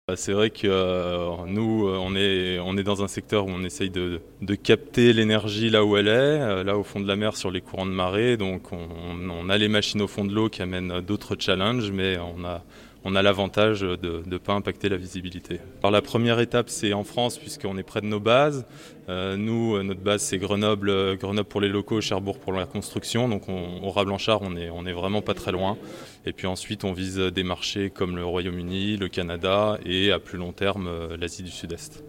C'est vrai que nous, on est dans un secteur où on essaye de capter l'énergie là où elle est, là au fond de la mer sur les courants de marée. Donc on a les machines au fond de l'eau qui amènent d'autres challenges, mais on a l'avantage de ne pas impacter la visibilité. Alors la première étape, c'est en France, puisqu'on est près de nos bases. Nous, notre base, c'est Grenoble, Grenoble pour les locaux, Cherbourg pour la construction. Donc au Rat-Blanchard, on est vraiment pas très loin. Et puis ensuite, on vise des marchés comme le Royaume-Uni, le Canada et à plus long terme, l'Asie du Sud-Est.